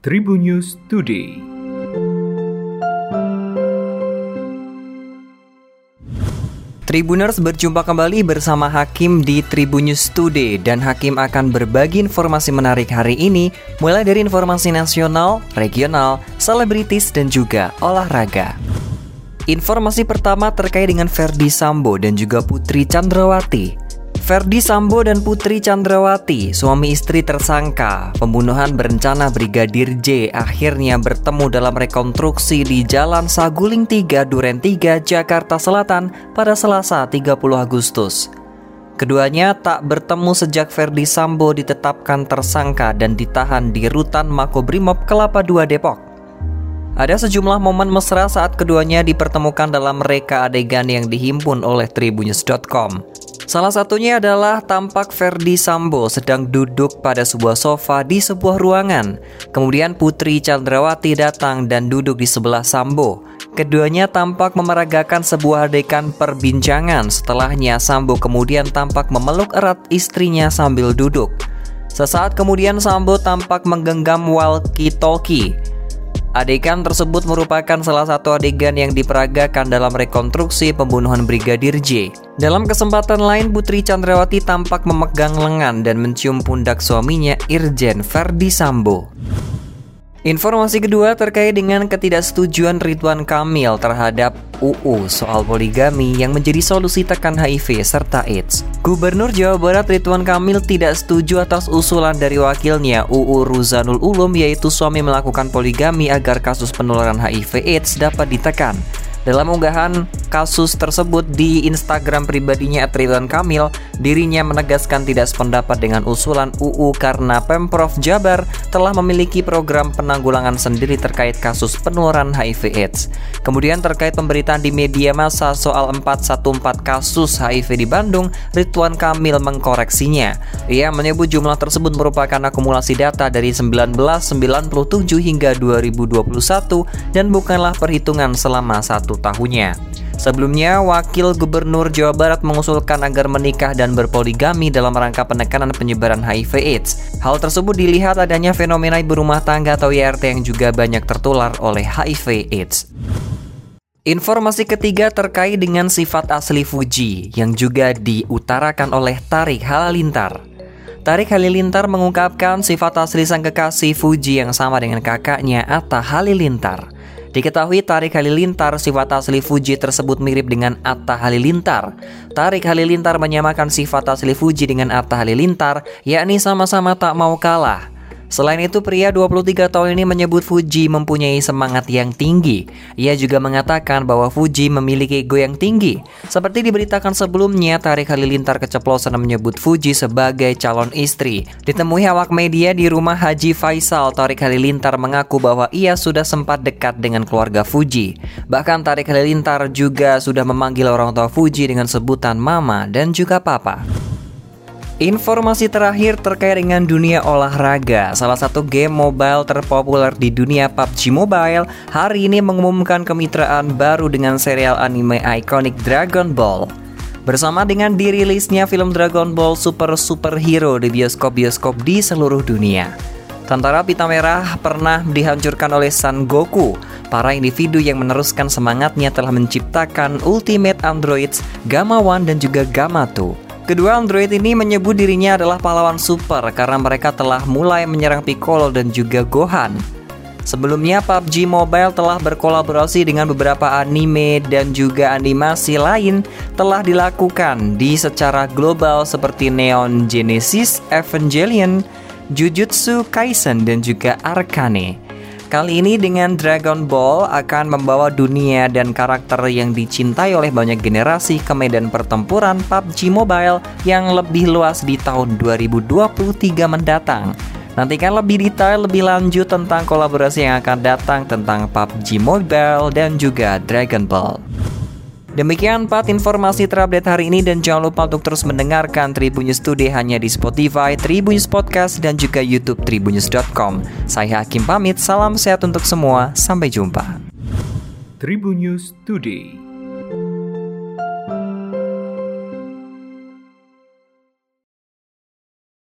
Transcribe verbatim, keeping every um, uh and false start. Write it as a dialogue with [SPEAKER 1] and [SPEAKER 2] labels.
[SPEAKER 1] Tribun News Today.
[SPEAKER 2] Tribuners berjumpa kembali bersama Hakim di Tribun News Today, dan Hakim akan berbagi informasi menarik hari ini, mulai dari informasi nasional, regional, selebritis, dan juga olahraga. Informasi pertama terkait dengan Ferdy Sambo dan juga Putri Chandrawati. Ferdy Sambo dan Putri Chandrawati, suami istri tersangka pembunuhan berencana Brigadir J, akhirnya bertemu dalam rekonstruksi di Jalan Saguling tiga, Duren tiga, Jakarta Selatan pada Selasa tiga puluh Agustus. Keduanya tak bertemu sejak Ferdy Sambo ditetapkan tersangka dan ditahan di Rutan Makobrimob Kelapa dua, Depok. Ada sejumlah momen mesra saat keduanya dipertemukan dalam reka adegan yang dihimpun oleh tribunnews dot com. Salah satunya adalah tampak Ferdy Sambo sedang duduk pada sebuah sofa di sebuah ruangan. Kemudian Putri Chandrawati datang dan duduk di sebelah Sambo. Keduanya tampak memeragakan sebuah adegan perbincangan. Setelahnya Sambo kemudian tampak memeluk erat istrinya sambil duduk. Sesaat kemudian Sambo tampak menggenggam walkie-talkie. Adegan tersebut merupakan salah satu adegan yang diperagakan dalam rekonstruksi pembunuhan Brigadir J. Dalam kesempatan lain, Putri Chandrawati tampak memegang lengan dan mencium pundak suaminya, Irjen Ferdy Sambo. Informasi kedua terkait dengan ketidaksetujuan Ridwan Kamil terhadap U U soal poligami yang menjadi solusi tekan H I V serta AIDS. Gubernur Jawa Barat Ridwan Kamil tidak setuju atas usulan dari wakilnya U U Ruzanul Ulum, yaitu suami melakukan poligami agar kasus penularan H I V AIDS dapat ditekan. Dalam unggahan kasus tersebut di Instagram pribadinya at Ridwan Kamil, dirinya menegaskan tidak sependapat dengan usulan U U karena Pemprov Jabar telah memiliki program penanggulangan sendiri terkait kasus penularan H I V AIDS. Kemudian terkait pemberitaan di media massa soal empat satu empat kasus H I V di Bandung, Ridwan Kamil mengkoreksinya. Ia menyebut jumlah tersebut merupakan akumulasi data dari seribu sembilan ratus sembilan puluh tujuh hingga dua ribu dua puluh satu dan bukanlah perhitungan selama satu tahunnya. Sebelumnya, Wakil Gubernur Jawa Barat mengusulkan agar menikah dan berpoligami dalam rangka penekanan penyebaran H I V AIDS. Hal tersebut dilihat adanya fenomena ibu rumah tangga atau I R T yang juga banyak tertular oleh H I V AIDS. Informasi ketiga terkait dengan sifat asli Fuji yang juga diutarakan oleh Tarik Halilintar. Tarik Halilintar mengungkapkan sifat asli sang kekasih Fuji yang sama dengan kakaknya Atta Halilintar. Diketahui Tarik Halilintar, sifat asli Fuji tersebut mirip dengan Atta Halilintar. Tarik Halilintar menyamakan sifat asli Fuji dengan Atta Halilintar, yakni sama-sama tak mau kalah. Selain itu, pria dua puluh tiga tahun ini menyebut Fuji mempunyai semangat yang tinggi. Ia juga mengatakan bahwa Fuji memiliki ego yang tinggi. Seperti diberitakan sebelumnya, Tarik Halilintar keceplosan menyebut Fuji sebagai calon istri. Ditemui awak media di rumah Haji Faisal, Tarik Halilintar mengaku bahwa ia sudah sempat dekat dengan keluarga Fuji. Bahkan Tarik Halilintar juga sudah memanggil orang tua Fuji dengan sebutan mama dan juga papa. Informasi terakhir terkait dengan dunia olahraga. Salah satu game mobile terpopuler di dunia, P U B G Mobile, hari ini mengumumkan kemitraan baru dengan serial anime ikonik Dragon Ball. Bersama dengan dirilisnya film Dragon Ball Super Superhero di bioskop-bioskop di seluruh dunia. Tentara Pita Merah pernah dihancurkan oleh Son Goku. Para individu yang meneruskan semangatnya telah menciptakan Ultimate Androids Gamma One dan juga Gamma Two. Kedua android ini menyebut dirinya adalah pahlawan super karena mereka telah mulai menyerang Piccolo dan juga Gohan. Sebelumnya P U B G Mobile telah berkolaborasi dengan beberapa anime dan juga animasi lain telah dilakukan di secara global seperti Neon Genesis Evangelion, Jujutsu Kaisen dan juga Arcane. Kali ini dengan Dragon Ball akan membawa dunia dan karakter yang dicintai oleh banyak generasi ke medan pertempuran P U B G Mobile yang lebih luas di tahun dua ribu dua puluh tiga mendatang. Nantikan lebih detail lebih lanjut tentang kolaborasi yang akan datang tentang P U B G Mobile dan juga Dragon Ball. Demikian empat informasi terupdate hari ini, dan jangan lupa untuk terus mendengarkan Tribun News Today hanya di Spotify, Tribun News Podcast, dan juga YouTube tribunnews dot com. Saya Hakim pamit, salam sehat untuk semua, sampai jumpa.
[SPEAKER 1] Tribun News Today.